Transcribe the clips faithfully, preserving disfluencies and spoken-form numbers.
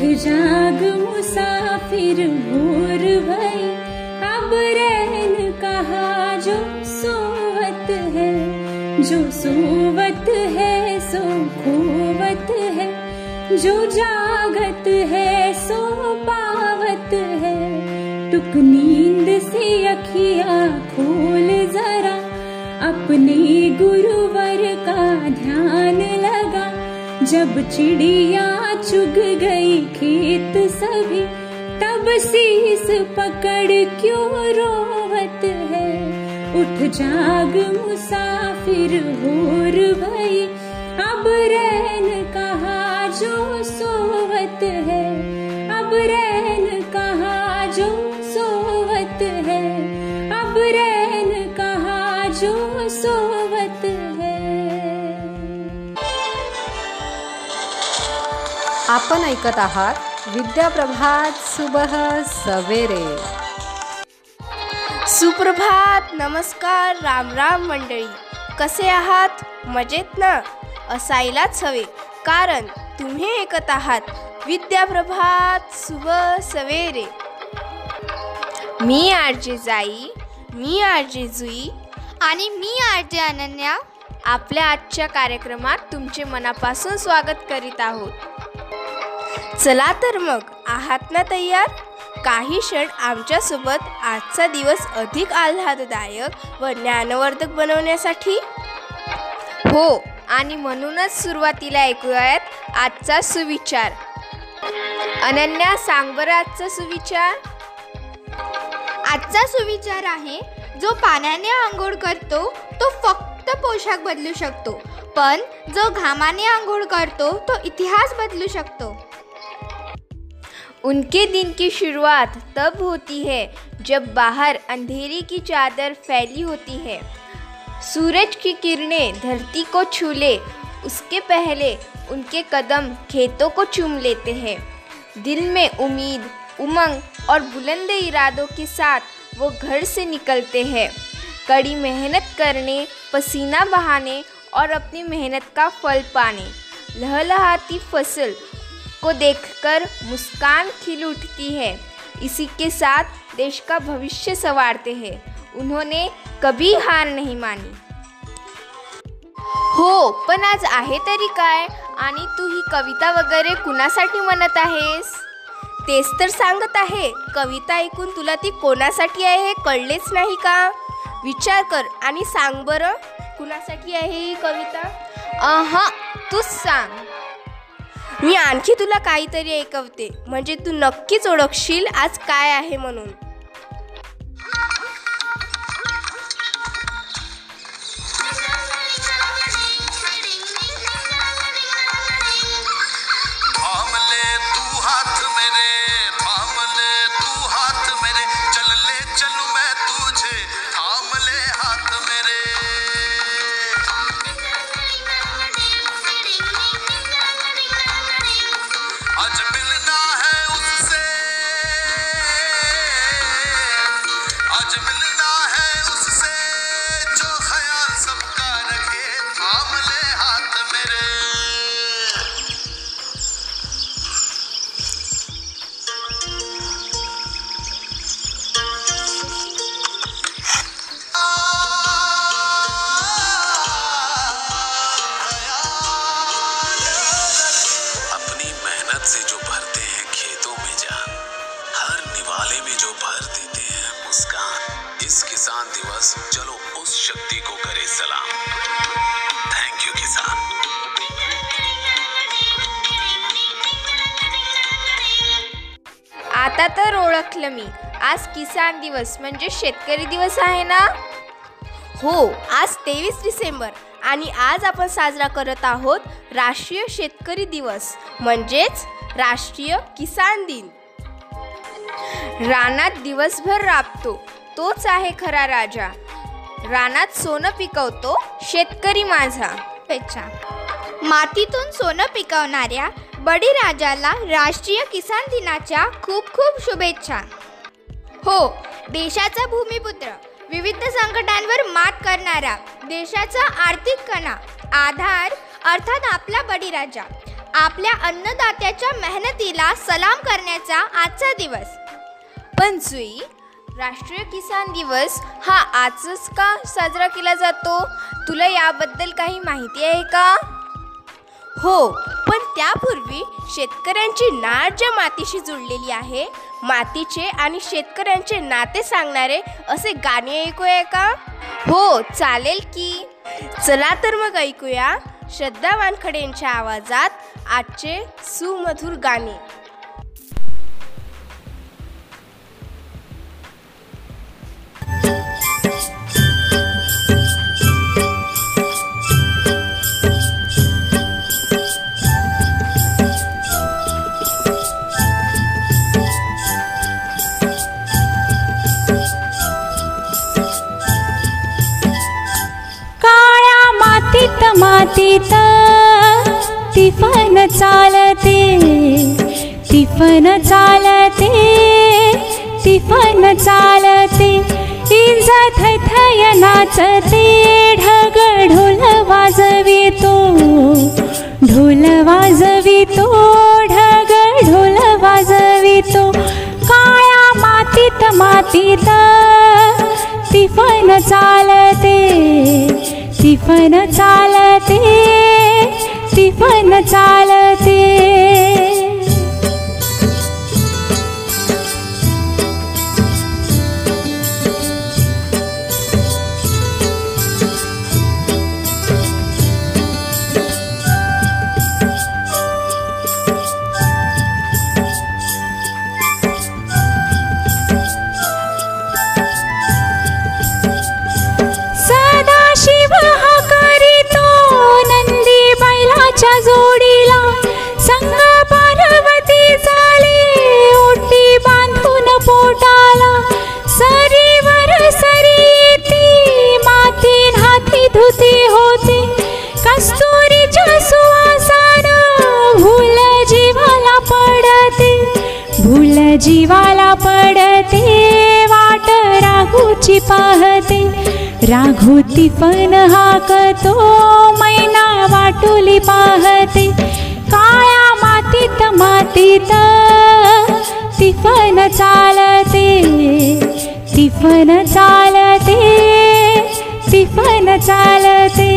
जाग मुसाफिर भोर भई, अब रैन कहा जो सोवत है, जो सोवत है सो खोवत है, जो जागत है सो पावत है। टुक नींद से अखियाँ खोल जरा, अपने गुरुवर का ध्यान लगा। जब चिड़िया चुग गई खेत सभी, तब शीस पकड़ क्यों रोवत है। उठ जाग मुसाफिर भोर भई, अब रैन कहा जो सोवत है, अब रैन कहा जो सोवत है, अब रैन कहा जो सोवत है। आपण ऐकत आहात विद्याप्रभात सुबह सवेरे। सुप्रभात, नमस्कार, राम राम मंडळी, कसे आहात? मजेत ना? असायलाच हवे, कारण तुम्ही ऐकत आहात विद्याप्रभात सुबह सवेरे। मी आरजे जाई, मी आरजे जुई आणि मी आरजे अनन्या आपल्या आजच्या कार्यक्रमात तुमचे मनापासून स्वागत करीत आहोत। चला तर मग, आहात ना तयार? काही क्षण आमच्यासोबत आजचा दिवस अधिक आल्हाददायक व ज्ञानवर्धक बनवण्यासाठी। हो, आणि म्हणूनच सुरुवातीला ऐकूयात आजचा सुविचार। अनन्या, सांग बरं आजचा सुविचार। आजचा सुविचार आहे, जो पाण्याने आंघोळ करतो तो फक्त पोशाख बदलू शकतो, पण जो घामाने आंघोळ करतो तो इतिहास बदलू शकतो। उनके दिन की शुरुआत तब होती है जब बाहर अंधेरे की चादर फैली होती है। सूरज की किरणें धरती को छू ले, उसके पहले उनके कदम खेतों को चूम लेते हैं। दिल में उम्मीद, उमंग और बुलंद इरादों के साथ वो घर से निकलते हैं, कड़ी मेहनत करने, पसीना बहाने और अपनी मेहनत का फल पाने। लहलहाती फसल को देखकर मुस्कान खिल उठती है, इसी के साथ देश का भविष्य संवारते हैं। उन्होंने कभी हार नहीं मानी। हो, पण आज आहे तरी काय? आणि तू ही कविता वगैरे कुणासाठी म्हणत आहेस? तेच तर सांगत आहे, कविता ऐकून तुला ती कोणासाठी आहे हे कळलेच नाही का? विचार कर आणि सांग बरं, कुणासाठी आहे ही कविता? अहा, तूच सांग। मी आणखी तुला काहीतरी ऐकवते, म्हणजे तू नक्कीच ओळखशील आज काय आहे म्हणून। से जो भरते हैं खेतों में जान, हर निवाले में जो भर देते हैं मुस्कान। इस किसान दिवस चलो उस शक्ति को करे सलाम। थैंक यू किसान। आता तर ओळखलं मी, आज किसान दिवस म्हणजे शेतकरी दिवस आहे ना? हो, आज तेवीस डिसेंबर आणि आज आपण साजरा करत आहोत राष्ट्रीय शेतकरी दिवस, म्हणजेच राष्ट्रीय किसान दिन। रानात दिवसभर राबतो तोच आहे खरा राजा, रानात सोनं पिकवतो शेतकरी माझा। पेचा मातीतून सोनं पिकवणाऱ्या बळीराजाला राष्ट्रीय किसान दिनाच्या खूप खूप शुभेच्छा। हो, देशाचा भूमिपुत्र, विविध संकटांवर मात करणारा, देशाचा आर्थिक कणा, आधार अर्थात आपला बळीराजा। आपल्या अन्नदात्याच्या मेहनतीला सलाम करण्याचा आजचा दिवस. पण जुई, राष्ट्रीय किसान दिवस हा आजच का साजरा केला जातो? तुला याबद्दल काही माहिती आहे का? हो, पण त्यापूर्वी शेतकऱ्यांची नाळ ज्या मातीशी जुळलेली आहे, मातीचे आणि शेतकऱ्यांचे नाते सांगणारे असे गाणे ऐकूया का? हो, चालेल की. चला तर मग ऐकूया श्रद्धा वानखडेंच्या आवाजात आजचे सुमधुर गाणे. मातीत तिफन चालते, तिफन चालते, तिफन चालते. इंज थैथय नाचते, ढग ढोल वाजवितो, ढोल वाजवितो, ढग ढोल वाजवितो. काळ्या मातीत मातीत तिफन चालते, तिफन चालते, तिफन चालते. जोडीला संग पार्वती झाली, ओटी बांधून पोटाला. सरीवर सरी येती, माती हाती धुती होती. कस्तुरीच्या सुवासान भूल जीवाला पडते, भूल जीवाला पडते. वाट राघूची पाहते, राघू तिफन हाकतो, मैना वाटोली पाहते. काळ्या मातीत मातीत तिफन चालते, तिफन चालते, तिफन चालते.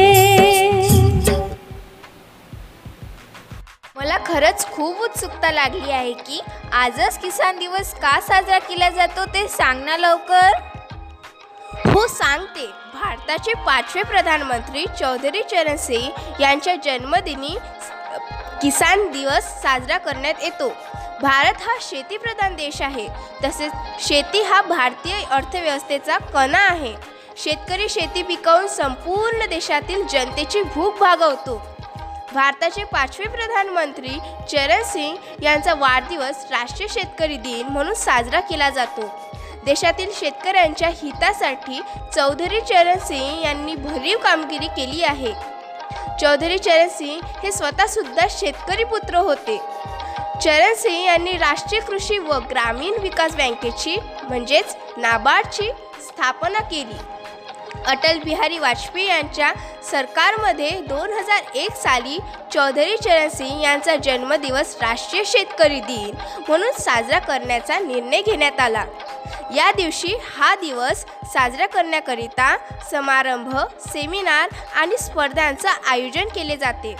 मला खरंच खूप उत्सुकता लागली आहे की आजच किसान दिवस का साजरा केला जातो ते सांग ना लवकर. हो, सांगते. भारताचे पाचवे प्रधानमंत्री चौधरी चरण सिंह यांच्या जन्मदिनी किसान दिवस साजरा करण्यात येतो. भारत हा शेतीप्रधान देश आहे, तसेच शेती हा भारतीय अर्थव्यवस्थेचा कणा आहे. शेतकरी शेती पिकवून संपूर्ण देशातील जनतेची भूक भागवतो. भारताचे पाचवे प्रधानमंत्री चरण सिंह यांचा वाढदिवस राष्ट्रीय शेतकरी दिन म्हणून साजरा केला जातो. देशातील शेतकऱ्यांच्या हितासाठी चौधरी चरण सिंह यांनी भरीव कामगिरी केली आहे. चौधरी चरण सिंह हे स्वतःसुद्धा शेतकरी पुत्र होते. चरण सिंह यांनी राष्ट्रीय कृषी व ग्रामीण विकास बँकेची म्हणजेच नाबार्डची स्थापना केली. अटल बिहारी वाजपेयी यांच्या सरकारमध्ये दोन हजार एक साली चौधरी चरण सिंह यांचा जन्मदिवस राष्ट्रीय शेतकरी दिन म्हणून साजरा करण्याचा निर्णय घेण्यात आला. या दिवशी हा दिवस साजरा करण्याकरिता समारंभ, सेमिनार आणि स्पर्धांचे आयोजन केले जाते.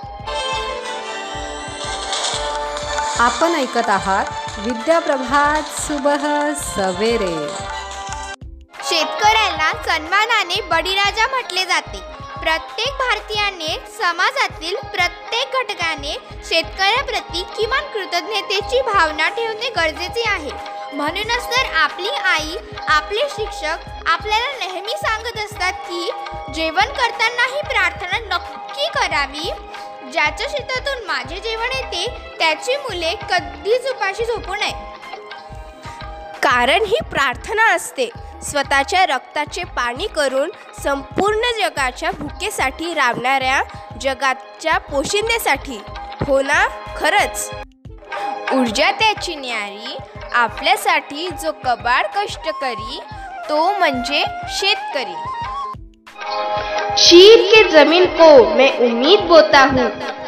आपण ऐकत आहात विद्याप्रभात सुबह सवेरे. शेतकऱ्याला सन्मानाने बळीराजा म्हटले जाते. प्रत्येक भारतीयाने, समाजातील प्रत्येक घटकाने शेतकऱ्याप्रती किमान कृतज्ञतेची भावना ठेवणे गरजेचे आहे. म्हणूनच तर आपली आई, आपले शिक्षक आपल्याला नेहमी सांगत असतात की जेवण करतानाही प्रार्थना नक्की करावी. ज्याच्या शेतातून माझे जेवण येते त्याची मुले कधीच उपाशी झोपू नये. कारण ही प्रार्थना असते स्वतःच्या रक्ताचे पाणी करून संपूर्ण जगाच्या भुकेसाठी राबणाऱ्या जगाच्या पोशिंद्यासाठी. हो ना? खरंच. ऊर्जा त्याची न्यारी, आपल्यासाठी जो कबाड कष्ट करी तो म्हणजे शेतकरी. चीर के जमीन को मैं उम्मीद बोता हूँ,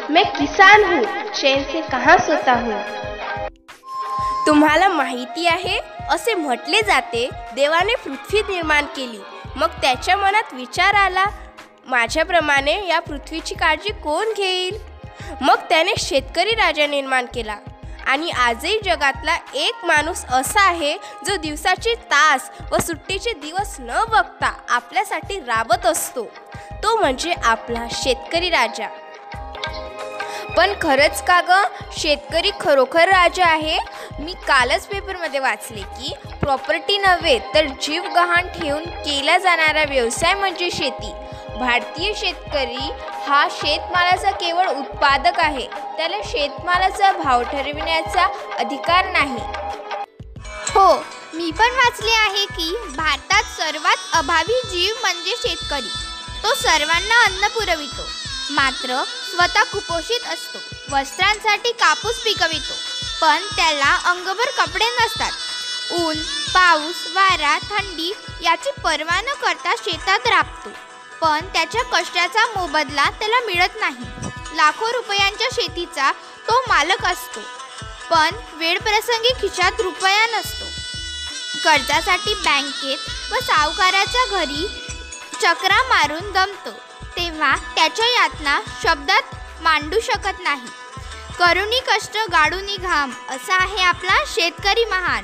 मैं किसान हूँ, चैन से कहाँ सोता हूँ। तुम्हाला माहिती आहे, असे म्हटले जाते, देवाने पृथ्वी निर्माण केली, मग त्याच्या मनात विचार आला, माझ्याप्रमाणे या पृथ्वीची काळजी कोण घेईल? मग त्याने शेतकरी राजा निर्माण केला. आणि आजही जगातला एक माणूस असा आहे जो दिवसाचे तास व सुट्टीचे दिवस न बघता आपल्यासाठी राबत असतो, तो म्हणजे आपला शेतकरी राजा. पण खरंच का ग, शेतकरी खरोखर राजा आहे? मी कालच पेपरमध्ये वाचले की प्रॉपर्टी नव्हे तर जीव गहाण ठेवून केला जाणारा व्यवसाय म्हणजे शेती. भारतीय शेतकरी हा शेतमालाचा केवळ उत्पादक आहे, त्याला शेतमालाचा भाव ठरविण्याचा अधिकार नाही. हो, मी पण वाचले आहे की भारतात सर्वात अभावी जीव म्हणजे शेतकरी. तो सर्वांना अन्न पुरवितो, मात्र स्वतः कुपोषित असतो. वस्त्रांसाठी कापूस पिकवितो, पण त्याला अंगभर कपडे नसतात. ऊन, पाऊस, वारा, थंडी याची पर्वा न करता शेतात राबतो, पण त्याच्या कष्टाचा मोबदला त्याला मिळत नाही. लाखो रुपयांच्या शेतीचा तो मालक असतो, पण वेळप्रसंगी खिशात रुपया नसतो. कर्जासाठी बँकेत व सावकाराच्या घरी चक्रा मारून दमतो, तेव्हा त्याच्या यातना शब्दात मांडू शकत नाही. करुणी कष्ट गाडूनी घाम, असा आहे आपला शेतकरी महान.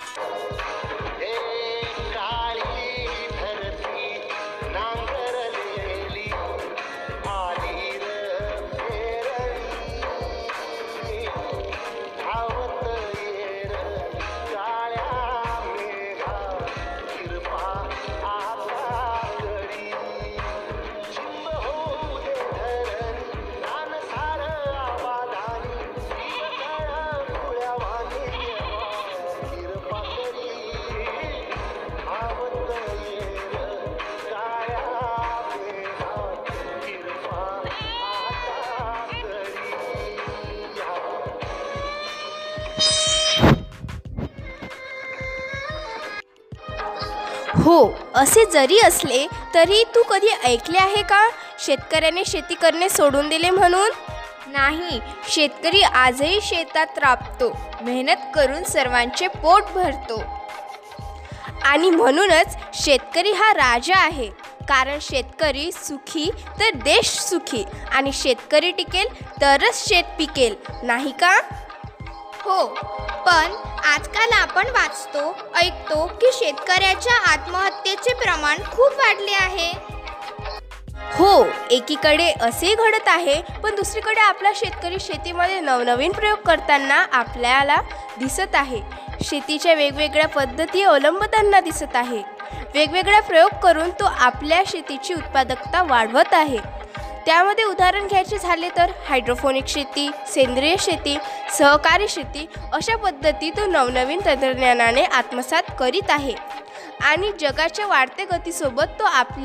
हो, असे जरी असले तरी तू कधी ऐकले आहे का शेतकऱ्याने शेती करणे सोडून दिले म्हणून? नाही, शेतकरी आजही शेतात राबतो, मेहनत करून सर्वांचे पोट भरतो. आणि म्हणूनच शेतकरी हा राजा आहे, कारण शेतकरी सुखी तर देश सुखी, आणि शेतकरी टिकेल तरच शेत पिकेल, नाही का? हो, पण आजकाल आपण वाचतो, ऐकतो की शेतकऱ्याच्या आत्महत्येचे प्रमाण खूप वाढले आहे. हो, एकीकडे असे घडत आहे, पण दुसरीकडे आपला शेतकरी शेतीमध्ये नवनवीन प्रयोग करताना आपल्याला दिसत आहे. शेतीच्या वेगवेगळ्या पद्धती अवलंबताना दिसत आहे. वेगवेगळा प्रयोग करून तो आपल्या शेतीची उत्पादकता वाढवत आहे. त्यामध्ये उदाहरण घ्यायचे झाले तर हायड्रोपोनिक शेती, सेंद्रिय शेती, सहकारी शेती अशा पद्धती तो नवनवीन तंत्रज्ञानाने आत्मसात करीत आहे. आणि जगाच्या वाढत्या गतीसोबत तो आपली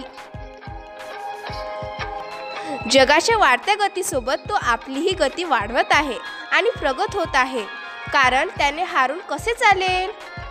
जगाच्या वाढत्या गतीसोबत तो आपलीही गती वाढवत आहे आणि प्रगत होत आहे, कारण त्याने हारून कसे चालेल?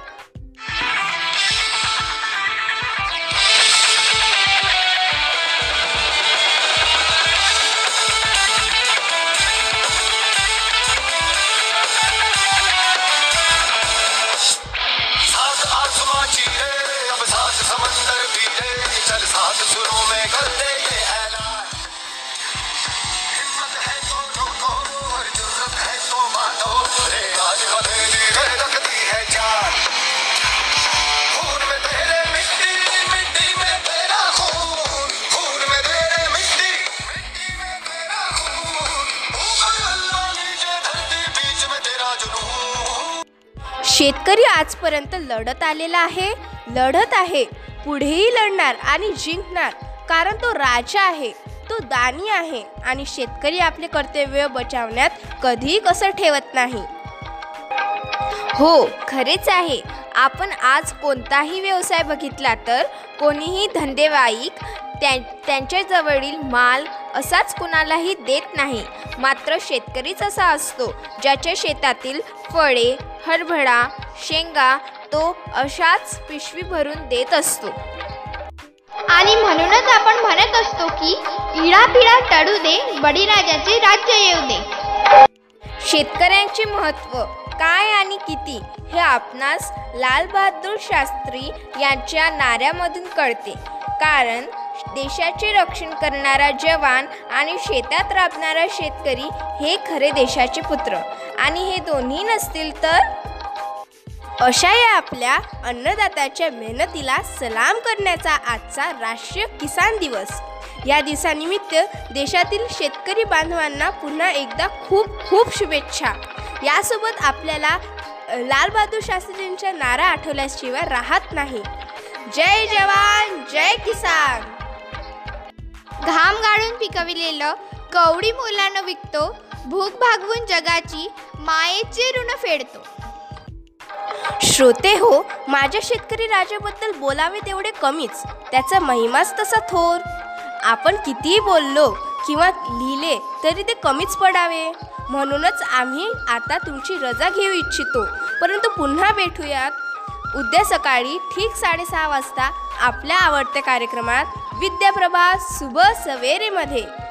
शेतकरी आजपर्यंत लढत आलेला आहे, लढत आहे, पुढेही लढणार आणि जिंकणार, कारण तो राजा आहे, तो दानी आहे आणि शेतकरी आपले कर्तव्य बजावण्यात कधीही कसर ठेवत नाही. हो, खरेच आहे. आपण आज कोणताही व्यवसाय बघितला तर कोणीही धंदेवाईक त्या त्यांच्याजवळील माल असाच कुणालाही देत नाही, मात्र शेतकरीच असा असतो ज्याच्या शेतातील फळे, हरभरा, शेंगा तो अशाच पिशवी भरून देत असतो. आणि म्हणूनच आपण म्हणत असतो की इडापिडा टळू दे, बळीराजाचे राज्य येऊ दे. शेतकऱ्यांचे महत्त्व काय आणि किती हे आपणास लाल बहादूर शास्त्री यांच्या नाऱ्यामधून कळते. कारण देशाचे रक्षण करणारा जवान आणि शेतात राबणारा शेतकरी हे खरे देशाचे पुत्र. आणि हे दोन्ही नसतील तर अशा या आपल्या अन्नदात्याच्या मेहनतीला सलाम करण्याचा आजचा राष्ट्रीय किसान दिवस. या दिवसानिमित्त देशातील शेतकरी बांधवांना पुन्हा एकदा खूप खूप शुभेच्छा. यासोबत आपल्याला लाल बहादूर शास्त्रींचा नारा आठवल्याशिवाय राहत नाही. जय जवान जय किसान. घाम गाळून पिकविलेलं कवडी मोलानं विकतो, भूक भागवून जगाची मायेचे ऋण फेडतो. श्रोते हो, माझ्या शेतकरी राजाबद्दल बोलावे तेवढे कमीच, त्याचा महिमाच तसा थोर. आपण कितीही बोललो किंवा लिहिले तरी ते कमीच पडावे. म्हणूनच आम्ही आता तुमची रजा घेऊ इच्छितो, परंतु पुन्हा भेटूयात उद्या सकाळी ठीक साडेसहा वाजता आपल्या आवडत्या कार्यक्रमात विद्याप्रभा सुबह सवेरेमध्ये.